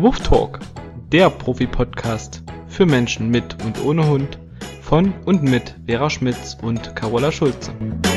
Huftalk, der Profi-Podcast für Menschen mit und ohne Hund von und mit Vera Schmitz und Carola Schulze.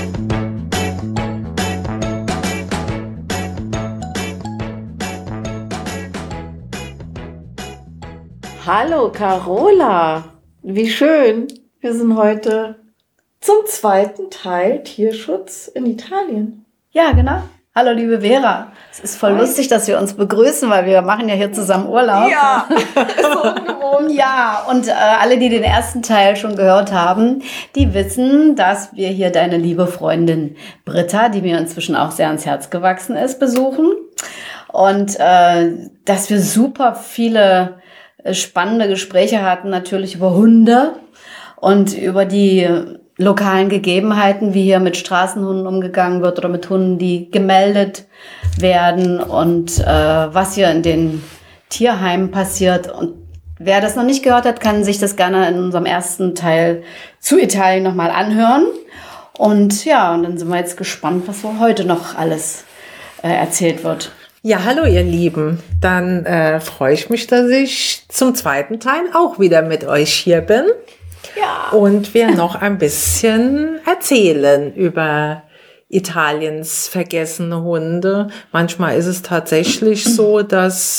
Hallo Carola, wie schön. Wir sind heute zum zweiten Teil Tierschutz in Italien. Ja, genau. Hallo liebe Vera. Es ist voll lustig, dass wir uns begrüßen, weil wir machen ja hier zusammen Urlaub. Ja, so ungewohnt. Ja, und alle, die den ersten Teil schon gehört haben, die wissen, dass wir hier deine liebe Freundin Britta, die mir inzwischen auch sehr ans Herz gewachsen ist, besuchen. Und dass wir super viele spannende Gespräche hatten, natürlich über Hunde und über die lokalen Gegebenheiten, wie hier mit Straßenhunden umgegangen wird oder mit Hunden, die gemeldet werden und was hier in den Tierheimen passiert. Und wer das noch nicht gehört hat, kann sich das gerne in unserem ersten Teil zu Italien nochmal anhören. Und ja, und dann sind wir jetzt gespannt, was so heute noch alles erzählt wird. Ja, hallo ihr Lieben. Dann freue ich mich, dass ich zum zweiten Teil auch wieder mit euch hier bin. Ja. Und wir noch ein bisschen erzählen über Italiens vergessene Hunde. Manchmal ist es tatsächlich so, dass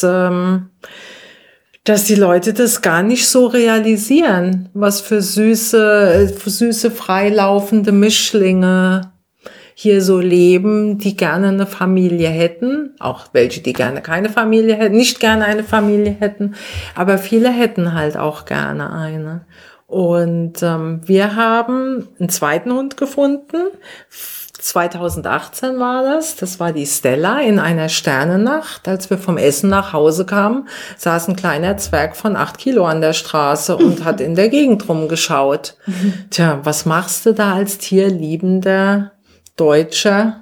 die Leute das gar nicht so realisieren, was für süße freilaufende Mischlinge hier so leben, die gerne eine Familie hätten, auch welche, die gerne keine Familie hätten, nicht gerne eine Familie hätten, aber viele hätten halt auch gerne eine. Und wir haben einen zweiten Hund gefunden. 2018 war das. Das war die Stella in einer Sternennacht. Als wir vom Essen nach Hause kamen, saß ein kleiner Zwerg von 8 Kilo an der Straße und hat in der Gegend rumgeschaut. Tja, was machst du da als tierliebender Deutscher?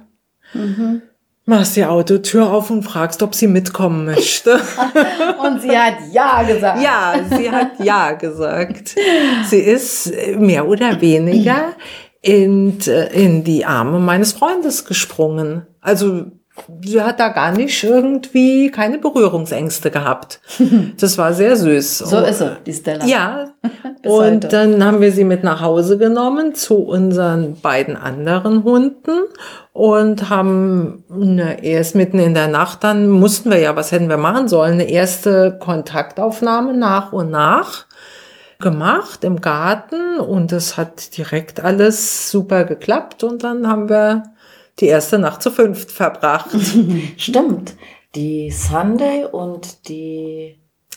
Machst die Autotür auf und fragst, ob sie mitkommen möchte. Und sie hat ja gesagt. Ja, sie hat ja gesagt. Sie ist mehr oder weniger in die Arme meines Freundes gesprungen. Also sie hat da gar nicht irgendwie keine Berührungsängste gehabt. Das war sehr süß. So ist sie, die Stella. Ja, Bis und heute. dann haben wir sie mit nach Hause genommen zu unseren beiden anderen Hunden und haben erst mitten in der Nacht, dann mussten wir ja, was hätten wir machen sollen, eine erste Kontaktaufnahme nach und nach gemacht im Garten und es hat direkt alles super geklappt und dann haben wir die erste Nacht zu 5 verbracht. Stimmt, die Sunday und die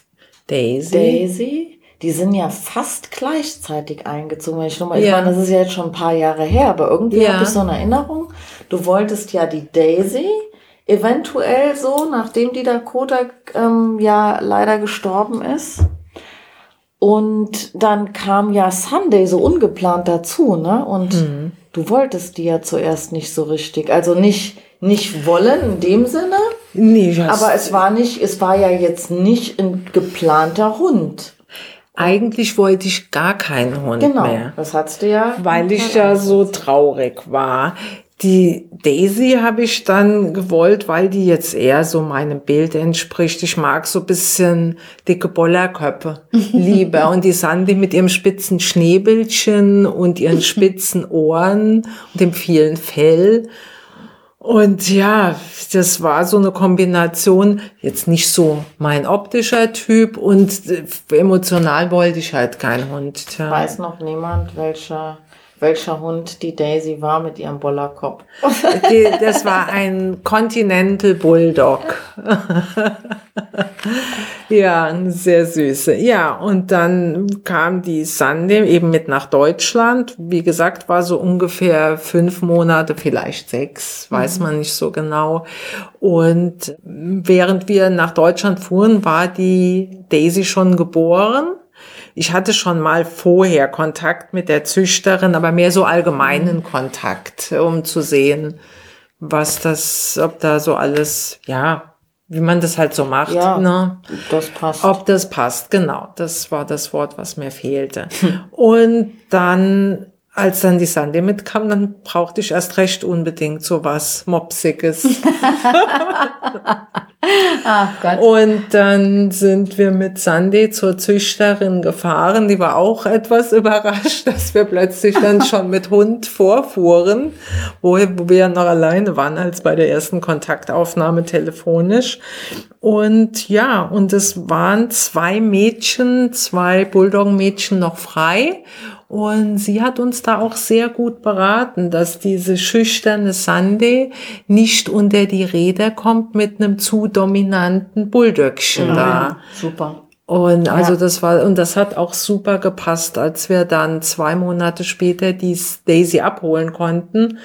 Daisy, die sind ja fast gleichzeitig eingezogen. Ich meine, das ist ja jetzt schon ein paar Jahre her, aber irgendwie habe ich so eine Erinnerung. Du wolltest ja die Daisy eventuell so, nachdem die Dakota ja leider gestorben ist. Und dann kam ja Sunday so ungeplant dazu, ne? Und du wolltest die ja zuerst nicht so richtig. Also nicht wollen in dem Sinne. Nee, aber es war ja jetzt nicht ein geplanter Hund. Eigentlich wollte ich gar keinen Hund mehr. Das hattest du ja. Weil ich ja so traurig war. Die Daisy habe ich dann gewollt, weil die jetzt eher so meinem Bild entspricht. Ich mag so ein bisschen dicke Bollerköpfe lieber. Und die Sandy mit ihrem spitzen Schnäbelchen und ihren spitzen Ohren und dem vielen Fell. Und ja, das war so eine Kombination, jetzt nicht so mein optischer Typ und emotional wollte ich halt keinen Hund. Tja. Weiß noch niemand, welcher Hund die Daisy war mit ihrem Bollerkopf. Das war ein Continental Bulldog. Ja, eine sehr süße. Ja, und dann kam die Sandy eben mit nach Deutschland. Wie gesagt, war so ungefähr 5 Monate, vielleicht 6, weiß man nicht so genau. Und während wir nach Deutschland fuhren, war die Daisy schon geboren. Ich hatte schon mal vorher Kontakt mit der Züchterin, aber mehr so allgemeinen Kontakt, um zu sehen, ob da so alles, ja, wie man das halt so macht. Ja, ne? Das passt. Ob das passt, genau. Das war das Wort, was mir fehlte. Und dann, als dann die Sandy mitkam, dann brauchte ich erst recht unbedingt so was Mopsiges. Ach Gott. Und dann sind wir mit Sandy zur Züchterin gefahren. Die war auch etwas überrascht, dass wir plötzlich dann schon mit Hund vorfuhren, wo wir ja noch alleine waren als bei der ersten Kontaktaufnahme telefonisch. Und ja, und es waren 2 Bulldog-Mädchen noch frei. Und sie hat uns da auch sehr gut beraten, dass diese schüchterne Sandy nicht unter die Räder kommt mit einem zu dominanten Bulldöckchen da. Super. Und also das hat auch super gepasst, als wir dann 2 Monate später die Daisy abholen konnten.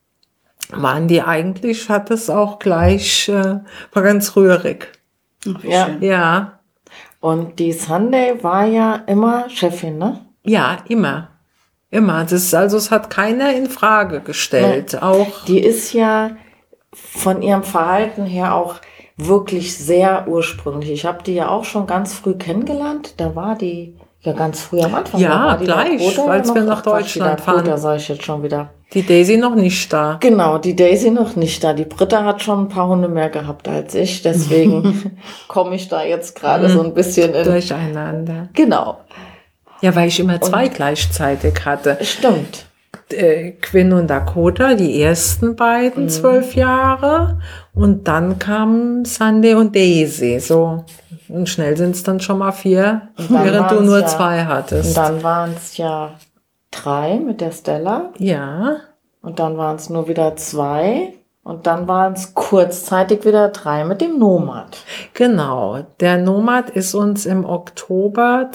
Hat es auch gleich, war ganz rührig. Ja. Ja. Und die Sunday war ja immer Chefin, ne? Ja, immer. Immer. Es hat keiner in Frage gestellt. Ja. Auch. Die ist ja von ihrem Verhalten her auch wirklich sehr ursprünglich. Ich habe die ja auch schon ganz früh kennengelernt. Da war die ja ganz früh am Anfang. Ja, gleich, als wir nach Deutschland fahren. Da sage ich jetzt schon wieder. Die Daisy noch nicht da. Genau, die Daisy noch nicht da. Die Britta hat schon ein paar Hunde mehr gehabt als ich. Deswegen komme ich da jetzt gerade so ein bisschen durcheinander. Genau. Ja, weil ich immer 2 gleichzeitig hatte. Stimmt. Quinn und Dakota, die ersten beiden 12 Jahre. Und dann kamen Sandy und Daisy. So. Und schnell sind es dann schon mal 4, während du nur 2 hattest. Und dann waren es ja 3 mit der Stella. Ja. Und dann waren es nur wieder 2. Und dann waren es kurzzeitig wieder 3 mit dem Nomad. Genau. Der Nomad ist uns im Oktober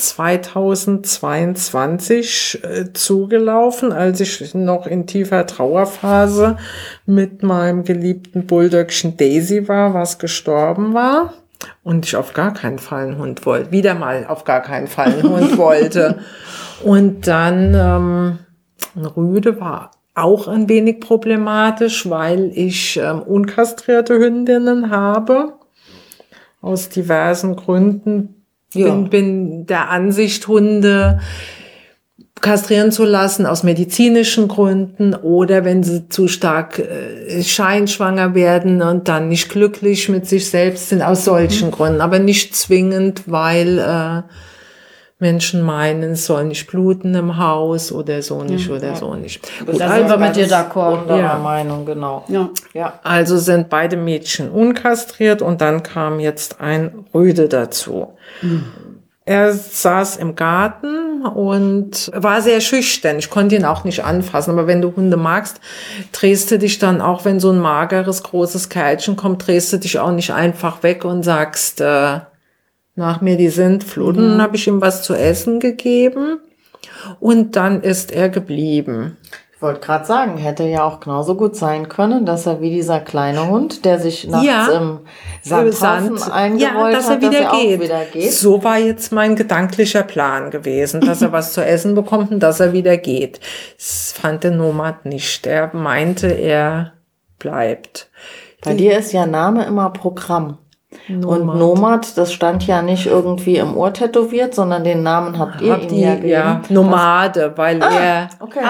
2022 zugelaufen, als ich noch in tiefer Trauerphase mit meinem geliebten Bulldöckchen Daisy war, was gestorben war. Und ich auf gar keinen Fall einen Hund wollte. Wieder mal auf gar keinen Fall einen Hund wollte. Und dann Rüde war auch ein wenig problematisch, weil ich unkastrierte Hündinnen habe. Aus diversen Gründen bin der Ansicht, Hunde kastrieren zu lassen, aus medizinischen Gründen oder wenn sie zu stark scheinschwanger werden und dann nicht glücklich mit sich selbst sind, aus solchen Gründen. Aber nicht zwingend, weil Menschen meinen, es soll nicht bluten im Haus oder so nicht oder so nicht. Gut, da sind wir mit dir d'accord. Ja, Meinung, genau. Ja. Also sind beide Mädchen unkastriert und dann kam jetzt ein Rüde dazu. Er saß im Garten und war sehr schüchtern. Ich konnte ihn auch nicht anfassen. Aber wenn du Hunde magst, drehst du dich dann, auch wenn so ein mageres, großes Kerlchen kommt, drehst du dich auch nicht einfach weg und sagst, nach mir die Sintflut. Dann habe ich ihm was zu essen gegeben und dann ist er geblieben. Ich wollte gerade sagen, hätte ja auch genauso gut sein können, dass er wie dieser kleine Hund, der sich nachts im Sandhaufen eingerollt dass er hat, wieder dass er geht. auch wieder geht. So war jetzt mein gedanklicher Plan gewesen, dass er was zu essen bekommt und dass er wieder geht. Das fand der Nomad nicht. Er meinte, er bleibt. Bei dir ist ja Name immer Programm. Nomad. Und Nomad, das stand ja nicht irgendwie im Ohr tätowiert, sondern den Namen habt ihr ihm ja gegeben. Ja, Nomade, weil er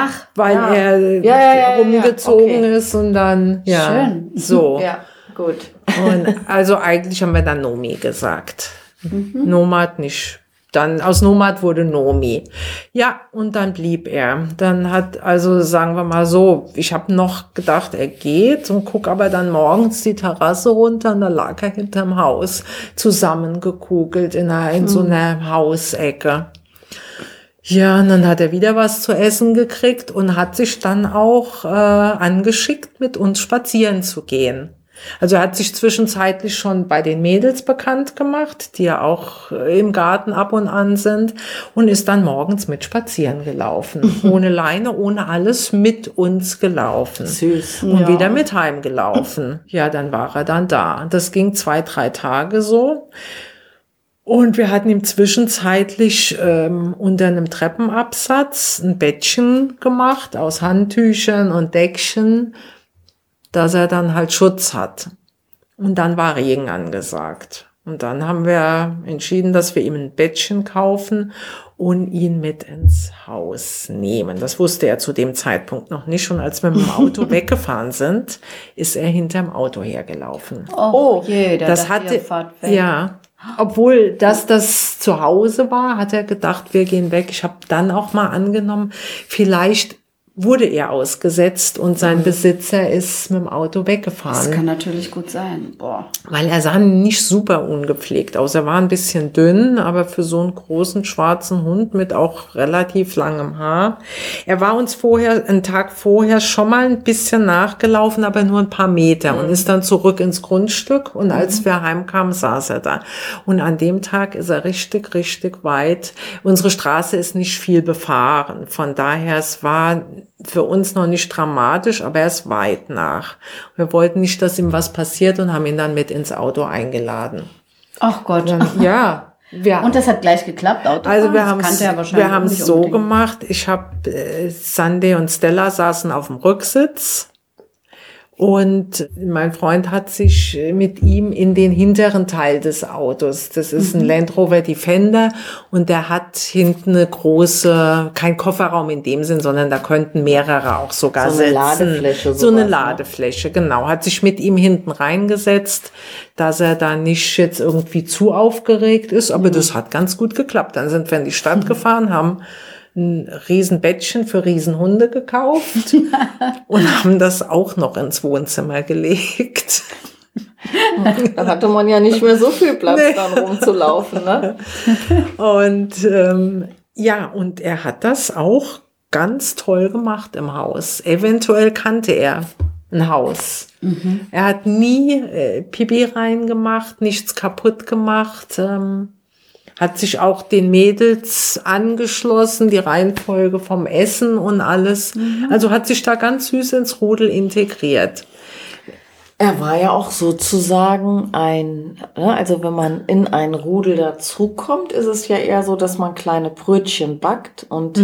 rumgezogen ist und dann, Schön. so. Ja, gut. Und also eigentlich haben wir dann Nomi gesagt. Nomad nicht. Dann aus Nomad wurde Nomi. Ja, und dann blieb er. Dann sagen wir mal so, ich habe noch gedacht, er geht und guck aber dann morgens die Terrasse runter und da lag er hinterm Haus zusammengekugelt in so einer Hausecke. Ja, und dann hat er wieder was zu essen gekriegt und hat sich dann auch angeschickt, mit uns spazieren zu gehen. Also er hat sich zwischenzeitlich schon bei den Mädels bekannt gemacht, die ja auch im Garten ab und an sind, und ist dann morgens mit spazieren gelaufen. Ohne Leine, ohne alles, mit uns gelaufen. Süß. Und wieder mit heimgelaufen. Ja, dann war er dann da. Das ging 2-3 Tage so. Und wir hatten ihm zwischenzeitlich unter einem Treppenabsatz ein Bettchen gemacht aus Handtüchern und Deckchen, dass er dann halt Schutz hat. Und dann war Regen angesagt. Und dann haben wir entschieden, dass wir ihm ein Bettchen kaufen und ihn mit ins Haus nehmen. Das wusste er zu dem Zeitpunkt noch nicht. Und als wir mit dem Auto weggefahren sind, ist er hinterm Auto hergelaufen. Oh je, das hatte, ja. Obwohl das zu Hause war, hat er gedacht, wir gehen weg. Ich habe dann auch mal angenommen, vielleicht wurde er ausgesetzt und sein Besitzer ist mit dem Auto weggefahren. Das kann natürlich gut sein. Boah. Weil er sah nicht super ungepflegt aus. Er war ein bisschen dünn, aber für so einen großen schwarzen Hund mit auch relativ langem Haar. Er war uns einen Tag vorher schon mal ein bisschen nachgelaufen, aber nur ein paar Meter und ist dann zurück ins Grundstück. Und als wir heimkamen, saß er da. Und an dem Tag ist er richtig, richtig weit. Unsere Straße ist nicht viel befahren. Von daher, es war für uns noch nicht dramatisch, aber er ist weit nach. Wir wollten nicht, dass ihm was passiert und haben ihn dann mit ins Auto eingeladen. Ach Gott. Ja. Und das hat gleich geklappt, Autofahren? Also wir haben es so gemacht. Sandy und Stella saßen auf dem Rücksitz. Und mein Freund hat sich mit ihm in den hinteren Teil des Autos, das ist ein Land Rover Defender und der hat hinten eine große, kein Kofferraum in dem Sinn, sondern da könnten mehrere auch sogar so eine sitzen. Ladefläche. So eine Ladefläche, genau. Hat sich mit ihm hinten reingesetzt, dass er da nicht jetzt irgendwie zu aufgeregt ist, aber das hat ganz gut geklappt. Dann sind wir in die Stadt gefahren, haben ein Riesenbettchen für Riesenhunde gekauft und haben das auch noch ins Wohnzimmer gelegt. Da hatte man ja nicht mehr so viel Platz, dann rumzulaufen, ne? Und und er hat das auch ganz toll gemacht im Haus. Eventuell kannte er ein Haus. Er hat nie Pipi reingemacht, nichts kaputt gemacht. Hat sich auch den Mädels angeschlossen, die Reihenfolge vom Essen und alles. Also hat sich da ganz süß ins Rudel integriert. Er war ja auch sozusagen also wenn man in ein Rudel dazukommt, ist es ja eher so, dass man kleine Brötchen backt und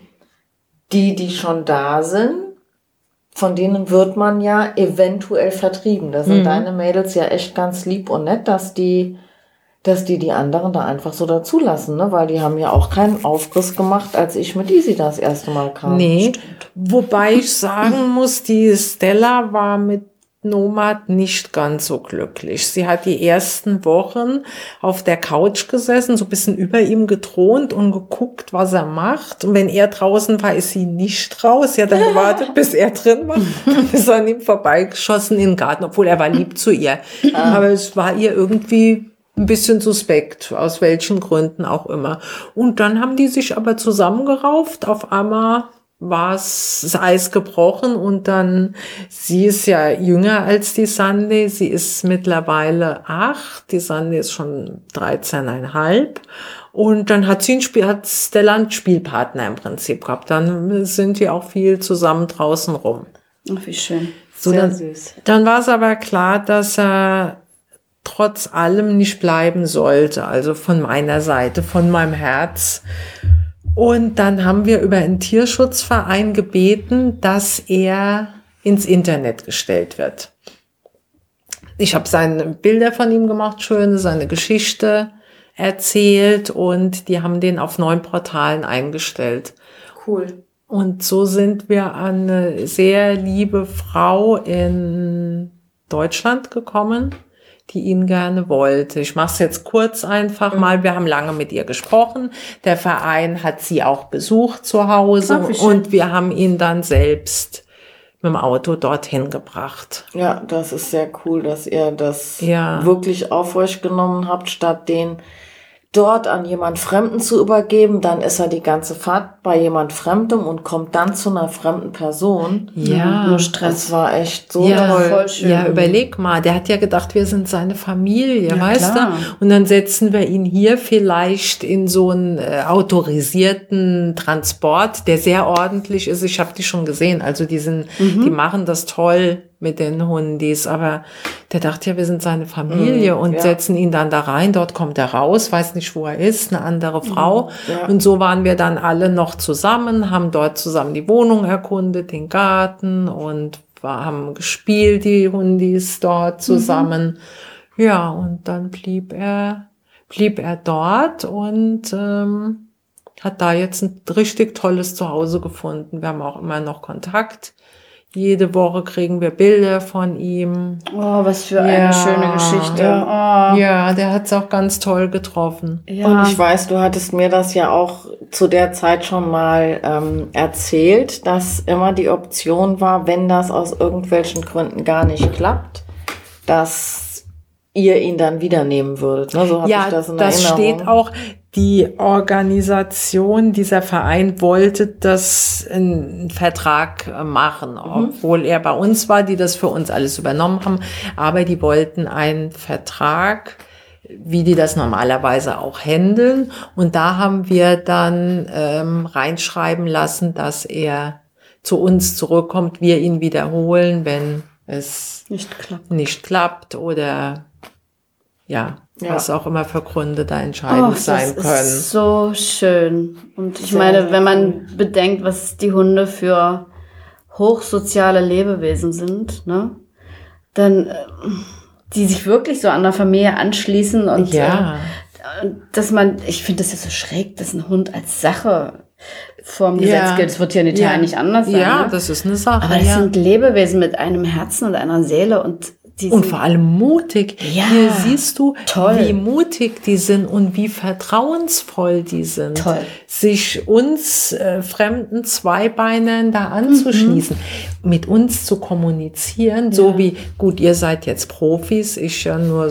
die schon da sind, von denen wird man ja eventuell vertrieben. Da sind deine Mädels ja echt ganz lieb und nett, dass die anderen da einfach so dazulassen, ne? Weil die haben ja auch keinen Aufriss gemacht, als ich mit Easy das erste Mal kam. Nee, wobei ich sagen muss, die Stella war mit Nomad nicht ganz so glücklich. Sie hat die ersten Wochen auf der Couch gesessen, so ein bisschen über ihm gethront und geguckt, was er macht. Und wenn er draußen war, ist sie nicht raus. Sie hat dann gewartet, bis er drin war. Ist an ihm vorbeigeschossen in den Garten, obwohl er war lieb zu ihr. Aber es war ihr irgendwie ein bisschen suspekt, aus welchen Gründen auch immer. Und dann haben die sich aber zusammengerauft. Auf einmal war das Eis gebrochen und dann, sie ist ja jünger als die Sandy. Sie ist mittlerweile 8. Die Sandy ist schon 13,5. Und dann hat Stella einen Spielpartner im Prinzip gehabt. Dann sind die auch viel zusammen draußen rum. Ach, wie schön. Sehr süß. Dann war es aber klar, dass er trotz allem nicht bleiben sollte, also von meiner Seite, von meinem Herz. Und dann haben wir über einen Tierschutzverein gebeten, dass er ins Internet gestellt wird. Ich habe seine Bilder von ihm gemacht, schöne, seine Geschichte erzählt und die haben den auf 9 Portalen eingestellt. Cool. Und so sind wir an eine sehr liebe Frau in Deutschland gekommen, die ihn gerne wollte. Ich mache es jetzt kurz einfach mal. Wir haben lange mit ihr gesprochen. Der Verein hat sie auch besucht zu Hause und wir haben ihn dann selbst mit dem Auto dorthin gebracht. Ja, das ist sehr cool, dass ihr das wirklich auf euch genommen habt, statt den dort an jemand Fremden zu übergeben, dann ist er die ganze Fahrt bei jemand Fremdem und kommt dann zu einer fremden Person. Ja. Nur Stress. Das war echt so toll. Voll schön. Ja, überleg mal, der hat ja gedacht, wir sind seine Familie, weißt klar. du? Und dann setzen wir ihn hier vielleicht in so einen autorisierten Transport, der sehr ordentlich ist. Ich habe die schon gesehen, also die machen das toll mit den Hundis, aber der dachte ja, wir sind seine Familie und setzen ihn dann da rein, dort kommt er raus, weiß nicht, wo er ist, eine andere Frau. Ja. Und so waren wir dann alle noch zusammen, haben dort zusammen die Wohnung erkundet, den Garten und haben gespielt, die Hundis dort zusammen. Ja, und dann blieb er dort und hat da jetzt ein richtig tolles Zuhause gefunden. Wir haben auch immer noch Kontakt. Jede Woche kriegen wir Bilder von ihm. Oh, was für eine schöne Geschichte. Oh. Ja, der hat's auch ganz toll getroffen. Ja. Und ich weiß, du hattest mir das ja auch zu der Zeit schon mal erzählt, dass immer die Option war, wenn das aus irgendwelchen Gründen gar nicht klappt, dass ihr ihn dann wieder nehmen würdet. Ne? So habe ich das in Erinnerung. Das steht auch. Die Organisation, dieser Verein wollte das einen Vertrag machen, obwohl er bei uns war, die das für uns alles übernommen haben. Aber die wollten einen Vertrag, wie die das normalerweise auch handeln. Und da haben wir dann reinschreiben lassen, dass er zu uns zurückkommt, wir ihn wiederholen, wenn es nicht klappt oder was auch immer für Gründe da entscheidend sein können. Das ist so schön. Und ich meine, wenn man bedenkt, was die Hunde für hochsoziale Lebewesen sind, ne, dann die sich wirklich so an der Familie anschließen und ich finde das ja so schräg, dass ein Hund als Sache vorm Gesetz gilt. Das wird hier in Italien nicht anders sein. Ja, ne? das ist eine Sache. Aber das sind Lebewesen mit einem Herzen und einer Seele und vor allem mutig. Ja, hier siehst du, toll. Wie mutig die sind und wie vertrauensvoll die sind. Toll. Sich uns fremden Zweibeinern da anzuschließen, mit uns zu kommunizieren, so wie, gut, ihr seid jetzt Profis, ich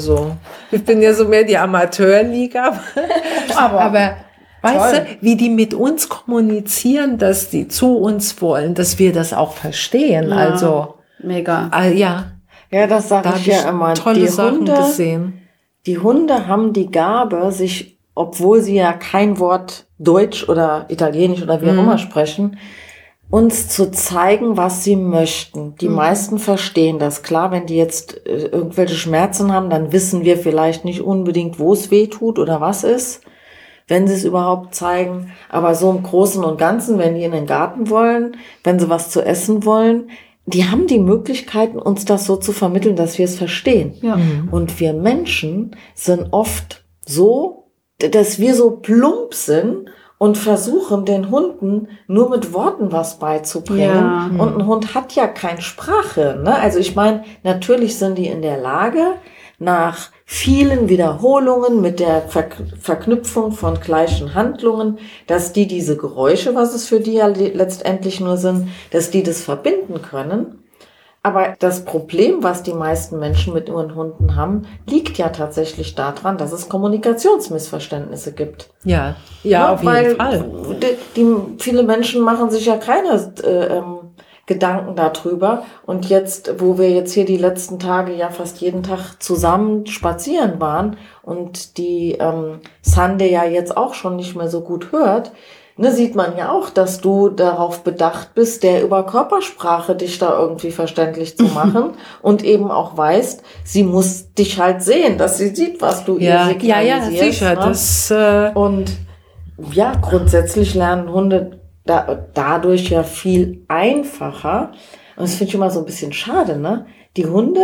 bin ja so mehr die Amateurliga. Aber weißt du, wie die mit uns kommunizieren, dass die zu uns wollen, dass wir das auch verstehen. Ja, also mega. Ja, das sage ich ja immer. Tolle Sachen gesehen. Die Hunde haben die Gabe, sich, obwohl sie ja kein Wort Deutsch oder Italienisch oder wie auch immer sprechen, uns zu zeigen, was sie möchten. Die meisten verstehen das. Klar, wenn die jetzt irgendwelche Schmerzen haben, dann wissen wir vielleicht nicht unbedingt, wo es weh tut oder was ist, wenn sie es überhaupt zeigen. Aber so im Großen und Ganzen, wenn die in den Garten wollen, wenn sie was zu essen wollen, die haben die Möglichkeiten, uns das so zu vermitteln, dass wir es verstehen. Ja. Und wir Menschen sind oft so, dass wir so plump sind und versuchen, den Hunden nur mit Worten was beizubringen. Ja. Und ein Hund hat ja keine Sprache. Ne? Also ich meine, natürlich sind die in der Lage, nach vielen Wiederholungen mit der Verknüpfung von gleichen Handlungen, dass die diese Geräusche, was es für die ja letztendlich nur sind, dass die das verbinden können. Aber das Problem, was die meisten Menschen mit ihren Hunden haben, liegt ja tatsächlich daran, dass es Kommunikationsmissverständnisse gibt. Ja, auf jeden Fall. Viele Menschen machen sich ja keine Gedanken darüber. Und jetzt, wo wir jetzt hier die letzten Tage ja fast jeden Tag zusammen spazieren waren und die Sunday ja jetzt auch schon nicht mehr so gut hört, ne, sieht man ja auch, dass du darauf bedacht bist, der über Körpersprache dich da irgendwie verständlich zu machen und eben auch weißt, sie muss dich halt sehen, dass sie sieht, was du ihr signalisierst. Ja, sicher. Ne? Das, und ja, grundsätzlich lernen Hunde dadurch ja viel einfacher. Und das finde ich immer so ein bisschen schade, ne? Die Hunde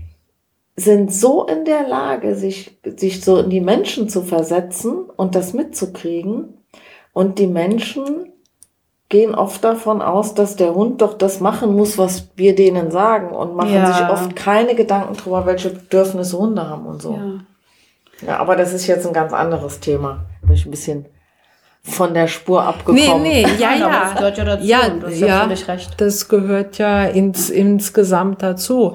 sind so in der Lage, sich so in die Menschen zu versetzen und das mitzukriegen. Und die Menschen gehen oft davon aus, dass der Hund doch das machen muss, was wir denen sagen und machen sich oft keine Gedanken darüber, welche Bedürfnisse Hunde haben und so. Ja, aber das ist jetzt ein ganz anderes Thema. Bin ich ein bisschen von der Spur abgekommen. Nee, Das gehört ja dazu. Du hast ja völlig recht. Das gehört ja insgesamt dazu.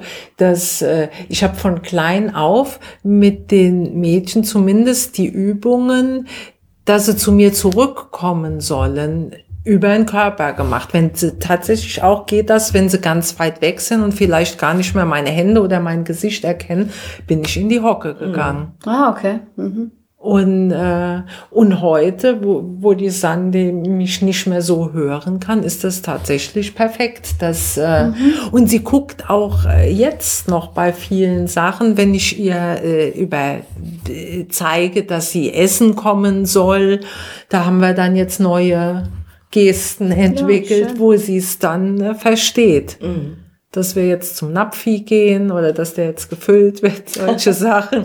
Ich habe von klein auf mit den Mädchen zumindest die Übungen, dass sie zu mir zurückkommen sollen, über den Körper gemacht. Wenn sie tatsächlich auch geht das, wenn sie ganz weit weg sind und vielleicht gar nicht mehr meine Hände oder mein Gesicht erkennen, bin ich in die Hocke gegangen. Okay. Und heute, wo die Sandy mich nicht mehr so hören kann, ist das tatsächlich perfekt. Und sie guckt auch jetzt noch bei vielen Sachen, wenn ich ihr zeige, dass sie essen kommen soll. Da haben wir dann jetzt neue Gesten entwickelt, wo sie es dann versteht. dass wir jetzt zum Napfi gehen oder dass der jetzt gefüllt wird, solche Sachen.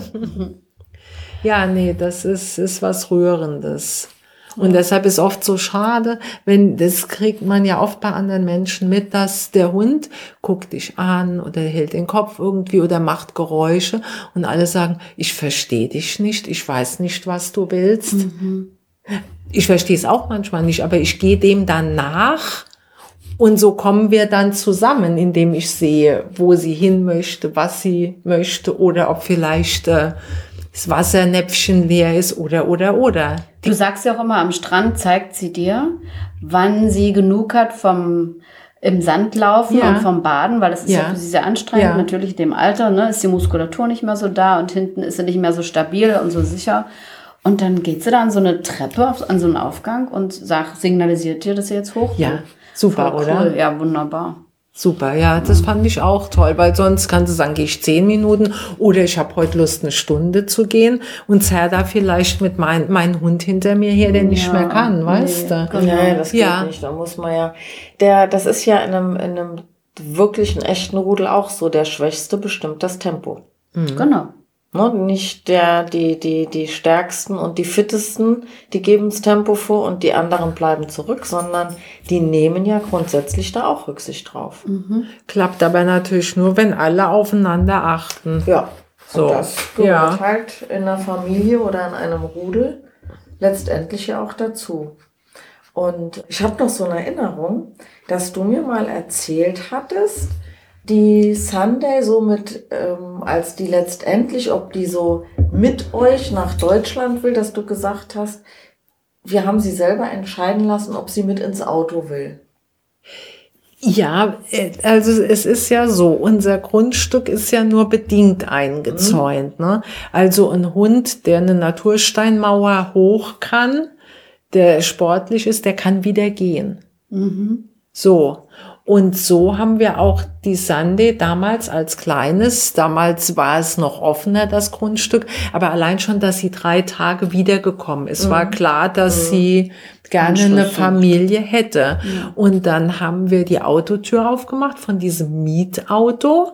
Ja, nee, das ist was Rührendes. Und deshalb ist oft so schade, das kriegt man ja oft bei anderen Menschen mit, dass der Hund guckt dich an oder hält den Kopf irgendwie oder macht Geräusche und alle sagen, ich verstehe dich nicht, ich weiß nicht, was du willst. Ich verstehe es auch manchmal nicht, aber ich gehe dem dann nach und so kommen wir dann zusammen, indem ich sehe, wo sie hin möchte, was sie möchte oder ob vielleicht das Wassernäpfchen leer ist oder. Du sagst ja auch immer, am Strand zeigt sie dir, wann sie genug hat vom im Sand laufen und vom Baden, weil das ist ja für sie sehr anstrengend. Natürlich in dem Alter, ne, ist die Muskulatur nicht mehr so da und hinten ist sie nicht mehr so stabil und so sicher. Und dann geht sie da an so eine Treppe, an so einen Aufgang und signalisiert dir, dass sie jetzt hoch will. Ja, super, voll oder? Cool. Ja, wunderbar. Super, ja, das fand ich auch toll, weil sonst kannst du sagen, gehe ich 10 Minuten oder ich habe heute Lust, 1 Stunde zu gehen und zerr da vielleicht mit meinen Hund hinter mir her, der nicht mehr kann, weißt du? Nee, das geht nicht, da muss man das ist ja in einem wirklichen, echten Rudel auch so, der Schwächste bestimmt das Tempo. Genau. Ne, nicht die Stärksten und die Fittesten, die geben das Tempo vor und die anderen bleiben zurück, sondern die nehmen ja grundsätzlich da auch Rücksicht drauf. Klappt aber natürlich nur, wenn alle aufeinander achten. Ja, so. Und das gehört halt in einer Familie oder in einem Rudel letztendlich ja auch dazu. Und ich habe noch so eine Erinnerung, dass du mir mal erzählt hattest, die Sunday so als die letztendlich, ob die so mit euch nach Deutschland will, dass du gesagt hast, wir haben sie selber entscheiden lassen, ob sie mit ins Auto will. Ja, also es ist ja so, unser Grundstück ist ja nur bedingt eingezäunt. Ne? Also ein Hund, der eine Natursteinmauer hoch kann, der sportlich ist, der kann wieder gehen. So. Und so haben wir auch die Sunday damals als Kleines, damals war es noch offener, das Grundstück, aber allein schon, dass sie 3 Tage wiedergekommen ist, war klar, dass sie gerne eine Familie hätte. Und dann haben wir die Autotür aufgemacht von diesem Mietauto.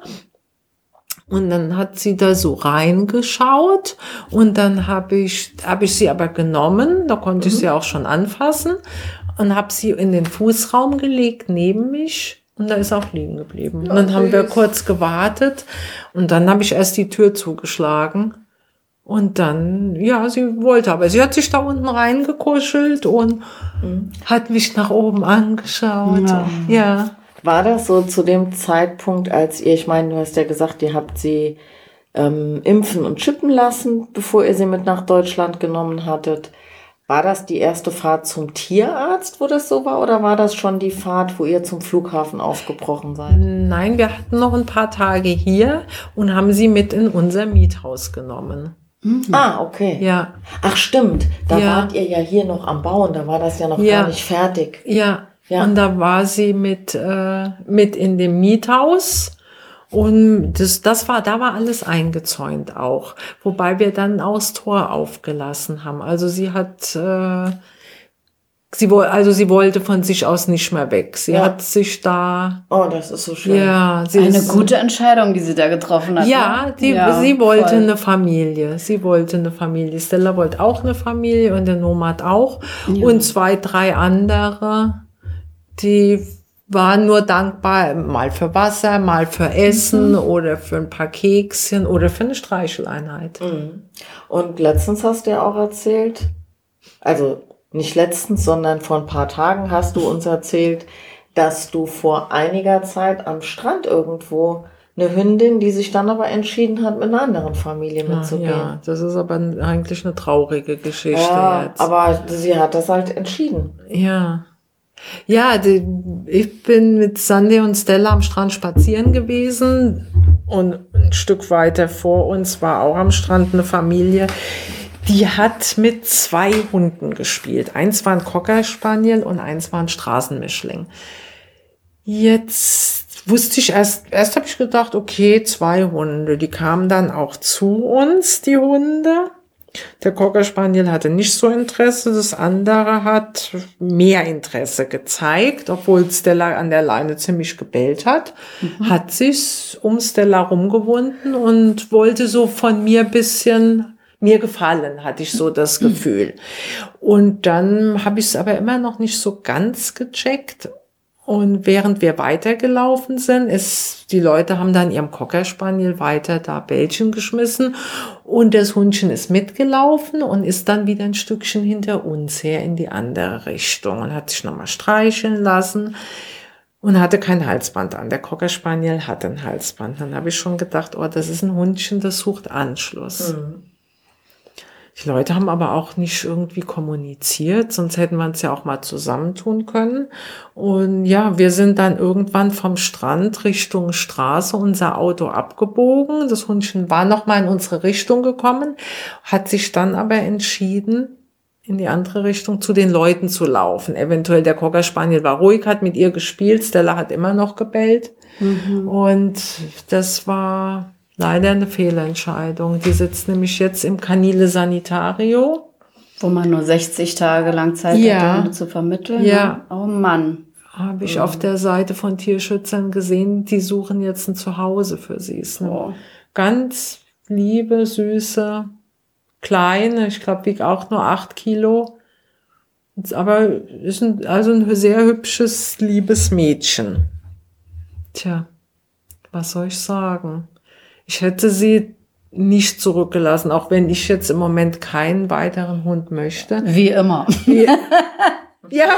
Und dann hat sie da so reingeschaut und dann hab ich sie aber genommen, da konnte ich sie auch schon anfassen. Und habe sie in den Fußraum gelegt, neben mich. Und da ist auch liegen geblieben. Und dann haben wir kurz gewartet. Und dann habe ich erst die Tür zugeschlagen. Und dann, sie wollte. Aber sie hat sich da unten reingekuschelt und hat mich nach oben angeschaut. Ja. War das so zu dem Zeitpunkt, als ihr, ich meine, du hast ja gesagt, ihr habt sie impfen und chippen lassen, bevor ihr sie mit nach Deutschland genommen hattet. War das die erste Fahrt zum Tierarzt, wo das so war, oder war das schon die Fahrt, wo ihr zum Flughafen aufgebrochen seid? Nein, wir hatten noch ein paar Tage hier und haben sie mit in unser Miethaus genommen. Ah, okay. Ja. Ach, stimmt. Da wart ihr ja hier noch am Bauen, da war das ja noch gar nicht fertig. Ja. Und da war sie mit in dem Miethaus. Und da war alles eingezäunt auch. Wobei wir dann auch das Tor aufgelassen haben. Also sie wollte von sich aus nicht mehr weg. Sie hat sich da. Oh, das ist so schön. Ja, eine gute Entscheidung, die sie da getroffen hat. Ja, sie wollte eine Familie. Sie wollte eine Familie. Stella wollte auch eine Familie und der Nomad auch. Ja. Und 2, 3 andere, die waren nur dankbar, mal für Wasser, mal für Essen oder für ein paar Kekschen oder für eine Streicheleinheit. Und letztens hast du ja auch erzählt, also nicht letztens, sondern vor ein paar Tagen hast du uns erzählt, dass du vor einiger Zeit am Strand irgendwo eine Hündin, die sich dann aber entschieden hat, mit einer anderen Familie mitzugehen. Ja, das ist aber eigentlich eine traurige Geschichte jetzt. Aber sie hat das halt entschieden. Ja. Ja, ich bin mit Sunday und Stella am Strand spazieren gewesen und ein Stück weiter vor uns war auch am Strand eine Familie, die hat mit 2 Hunden gespielt. Eins war ein Cocker Spaniel und eins war ein Straßenmischling. Jetzt wusste ich erst habe ich gedacht, okay, 2 Hunde, die kamen dann auch zu uns, die Hunde. Der Cocker Spaniel hatte nicht so Interesse, das andere hat mehr Interesse gezeigt, obwohl Stella an der Leine ziemlich gebellt hat, hat sich um Stella rumgewunden und wollte so von mir mir gefallen, hatte ich so das Gefühl. Und dann habe ich es aber immer noch nicht so ganz gecheckt. Und während wir weitergelaufen sind, die Leute haben dann ihrem Cocker Spaniel weiter da Bällchen geschmissen und das Hundchen ist mitgelaufen und ist dann wieder ein Stückchen hinter uns her in die andere Richtung und hat sich nochmal streicheln lassen und hatte kein Halsband an. Der Cocker Spaniel hatte ein Halsband. Dann habe ich schon gedacht, oh, das ist ein Hundchen, das sucht Anschluss. Die Leute haben aber auch nicht irgendwie kommuniziert, sonst hätten wir uns ja auch mal zusammentun können. Und ja, wir sind dann irgendwann vom Strand Richtung Straße unser Auto abgebogen. Das Hundchen war nochmal in unsere Richtung gekommen, hat sich dann aber entschieden, in die andere Richtung zu den Leuten zu laufen. Eventuell der Cocker Spaniel war ruhig, hat mit ihr gespielt, Stella hat immer noch gebellt. Und das war leider eine Fehlentscheidung. Die sitzt nämlich jetzt im Canile Sanitario. Wo man nur 60 Tage lang Zeit hatte, um zu vermitteln. Ja. Oh Mann. Habe ich auf der Seite von Tierschützern gesehen, die suchen jetzt ein Zuhause für sie. Ist eine ganz liebe, süße, kleine, ich glaube, wiegt auch nur 8 Kilo. Aber ist ein sehr hübsches, liebes Mädchen. Tja, was soll ich sagen? Ich hätte sie nicht zurückgelassen, auch wenn ich jetzt im Moment keinen weiteren Hund möchte. Wie immer. Ja.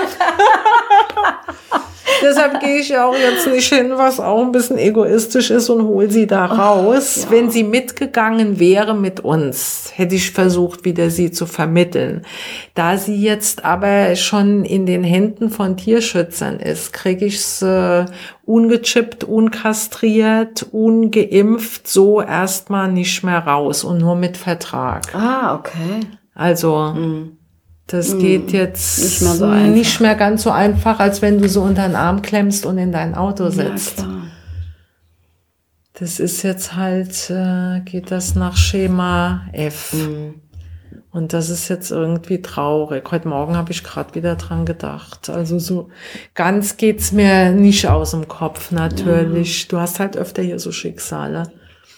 Deshalb gehe ich ja auch jetzt nicht hin, was auch ein bisschen egoistisch ist und hole sie da raus. Ja. Wenn sie mitgegangen wäre mit uns, hätte ich versucht, wieder sie zu vermitteln. Da sie jetzt aber schon in den Händen von Tierschützern ist, kriege ich sie ungechippt, unkastriert, ungeimpft, so erstmal nicht mehr raus und nur mit Vertrag. Ah, okay. Also das geht jetzt nicht mehr ganz so einfach, als wenn du so unter den Arm klemmst und in dein Auto sitzt. Ja, klar. Das ist jetzt halt, geht das nach Schema F. Und das ist jetzt irgendwie traurig. Heute Morgen habe ich gerade wieder dran gedacht. Also so ganz geht's mir nicht aus dem Kopf, natürlich. Du hast halt öfter hier so Schicksale.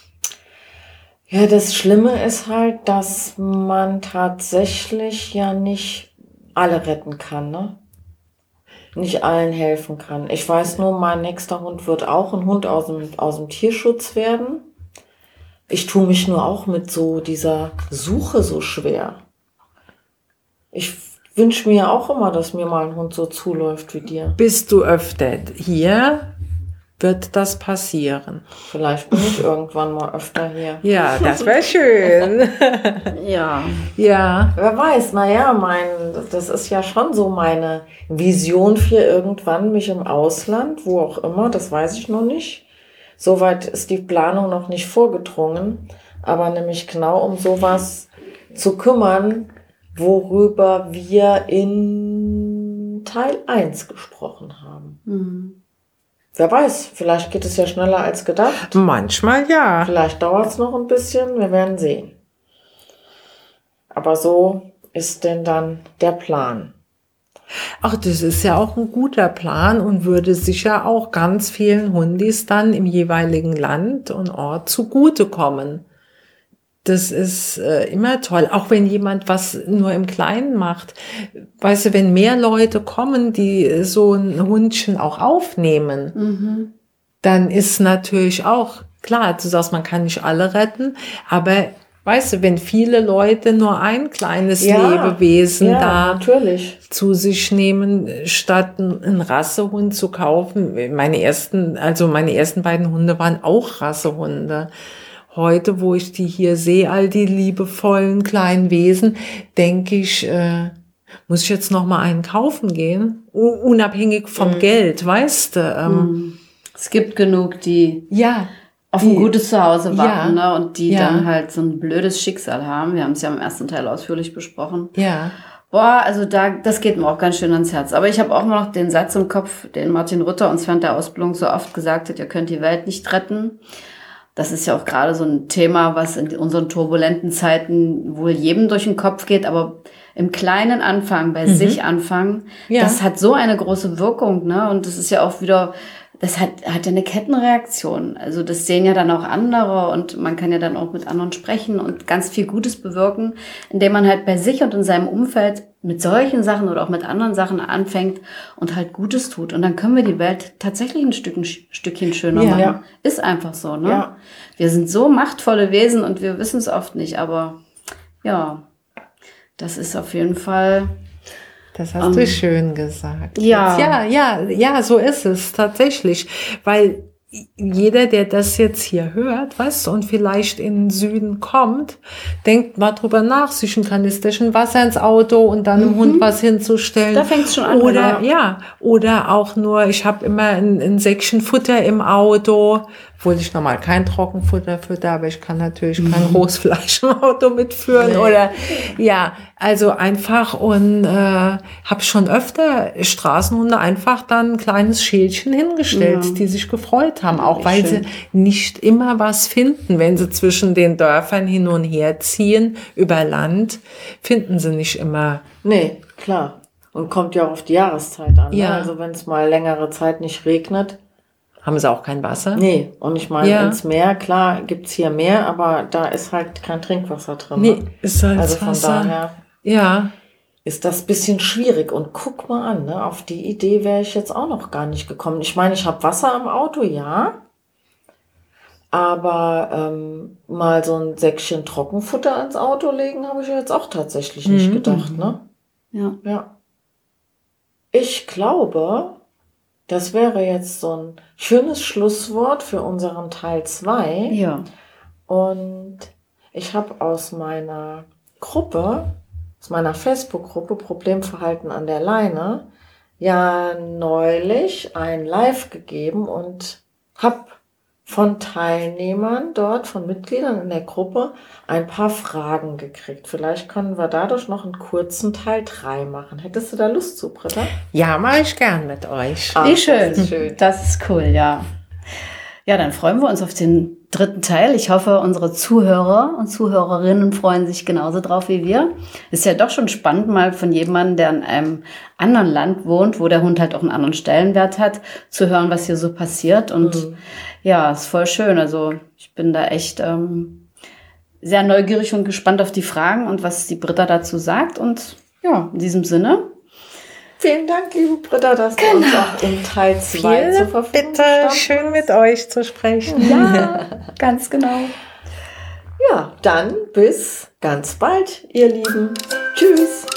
Ja, das Schlimme ist halt, dass man tatsächlich ja nicht alle retten kann, ne? Nicht allen helfen kann. Ich weiß nur, mein nächster Hund wird auch ein Hund aus dem Tierschutz werden. Ich tue mich nur auch mit so dieser Suche so schwer. Ich wünsche mir auch immer, dass mir mal ein Hund so zuläuft wie dir. Bist du öfter hier? Wird das passieren? Vielleicht bin ich irgendwann mal öfter hier. Ja, das wäre schön. Ja. Wer weiß, das ist ja schon so meine Vision für irgendwann mich im Ausland, wo auch immer, das weiß ich noch nicht. Soweit ist die Planung noch nicht vorgedrungen, aber nämlich genau um sowas zu kümmern, worüber wir in Teil 1 gesprochen haben. Wer weiß, vielleicht geht es ja schneller als gedacht. Manchmal ja. Vielleicht dauert es noch ein bisschen, wir werden sehen. Aber so ist denn dann der Plan. Ach, das ist ja auch ein guter Plan und würde sicher auch ganz vielen Hundis dann im jeweiligen Land und Ort zugutekommen. Das ist immer toll, auch wenn jemand was nur im Kleinen macht. Weißt du, wenn mehr Leute kommen, die so ein Hundchen auch aufnehmen, dann ist natürlich auch, klar, du sagst, man kann nicht alle retten, aber weißt du, wenn viele Leute nur ein kleines Lebewesen da zu sich nehmen, statt einen Rassehund zu kaufen. Meine ersten beiden Hunde waren auch Rassehunde. Heute, wo ich die hier sehe, all die liebevollen kleinen Wesen, denke ich, muss ich jetzt noch mal einen kaufen gehen? Unabhängig vom Geld, weißt du? Es gibt genug, die auf ein gutes Zuhause warten, ne? Und die dann halt so ein blödes Schicksal haben. Wir haben es ja im ersten Teil ausführlich besprochen. Ja. Boah, also das geht mir auch ganz schön ans Herz. Aber ich habe auch noch den Satz im Kopf, den Martin Rütter uns während der Ausbildung so oft gesagt hat, ihr könnt die Welt nicht retten. das ist ja auch gerade so ein Thema, was in unseren turbulenten Zeiten wohl jedem durch den Kopf geht, aber im Kleinen anfangen, bei sich anfangen, das hat so eine große Wirkung, ne? Und das ist ja auch wieder, das hat ja eine Kettenreaktion. Also das sehen ja dann auch andere und man kann ja dann auch mit anderen sprechen und ganz viel Gutes bewirken, indem man halt bei sich und in seinem Umfeld mit solchen Sachen oder auch mit anderen Sachen anfängt und halt Gutes tut. Und dann können wir die Welt tatsächlich ein Stückchen schöner machen. Ja. Ist einfach so, ne? Ja. Wir sind so machtvolle Wesen und wir wissen es oft nicht, aber ja, das ist auf jeden Fall... Das hast du schön gesagt. Ja. Ja, so ist es tatsächlich. Weil jeder, der das jetzt hier hört, weißt du, und vielleicht in den Süden kommt, denkt mal drüber nach, sich ein Kanisterchen Wasser ins Auto und dann dem Hund was hinzustellen. Da fängt's schon an. Oder auch nur, ich habe immer ein Säckchen Futter im Auto, obwohl ich normal kein Trockenfutter fütter, aber ich kann natürlich kein Rohfleisch im Auto mitführen. Nee. Oder also einfach und habe schon öfter Straßenhunde einfach dann ein kleines Schälchen hingestellt, die sich gefreut haben, auch weil sie nicht immer was finden, wenn sie zwischen den Dörfern hin und her ziehen über Land, finden sie nicht immer. Nee, klar. Und kommt ja auch auf die Jahreszeit an. Ja. Ne? Also wenn es mal längere Zeit nicht regnet, haben sie auch kein Wasser? Nee, und ich meine, ins Meer, klar, gibt's hier Meer, aber da ist halt kein Trinkwasser drin. Nee, ist halt also von Wasser. Daher ist das ein bisschen schwierig. Und guck mal an, ne, auf die Idee wäre ich jetzt auch noch gar nicht gekommen. Ich meine, ich habe Wasser im Auto, ja, aber mal so ein Säckchen Trockenfutter ins Auto legen, habe ich jetzt auch tatsächlich nicht gedacht. Ne? Ja. Ich glaube... Das wäre jetzt so ein schönes Schlusswort für unseren Teil 2. Ja. Und ich habe aus meiner Facebook-Gruppe Problemverhalten an der Leine, ja neulich ein Live gegeben und habe von Teilnehmern dort, von Mitgliedern in der Gruppe, ein paar Fragen gekriegt. Vielleicht können wir dadurch noch einen kurzen Teil 3 machen. Hättest du da Lust zu, Britta? Ja, mache ich gern mit euch. Wie schön. Das ist cool, ja. Ja, dann freuen wir uns auf den 3. Teil. Ich hoffe, unsere Zuhörer und Zuhörerinnen freuen sich genauso drauf wie wir. Ist ja doch schon spannend, mal von jemandem, der in einem anderen Land wohnt, wo der Hund halt auch einen anderen Stellenwert hat, zu hören, was hier so passiert. Und ja, ist voll schön. Also ich bin da echt sehr neugierig und gespannt auf die Fragen und was die Britta dazu sagt. Und ja, in diesem Sinne. Vielen Dank, liebe Britta, dass du uns auch in Teil 2 zur Verfügung standst. Schön mit euch zu sprechen. Ja, ganz genau. Ja, dann bis ganz bald, ihr Lieben. Tschüss.